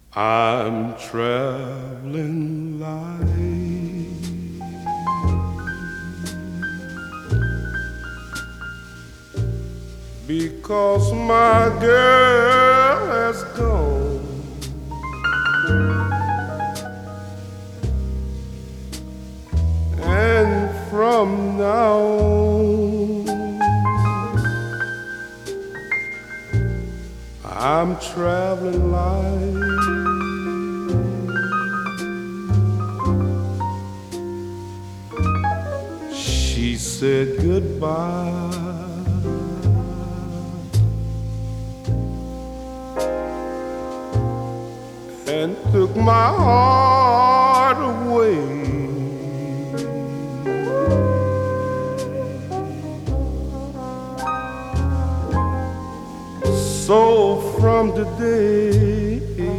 I'm traveling light because my girl has gone, and from now on I'm traveling light. She said goodbye and took my heart away. So from today